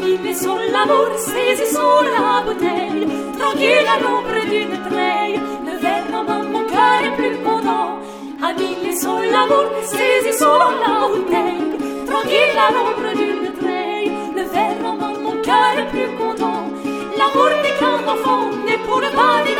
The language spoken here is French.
habile sur l'amour, saisi sur la bouteille, tranquille à l'ombre d'une treille, le verre dans mon cœur est plus content. Habile sur l'amour, saisi sur la bouteille, tranquille à l'ombre d'une treille, le verre dans mon cœur est plus content. L'amour n'est qu'un enfant, né pour le pas des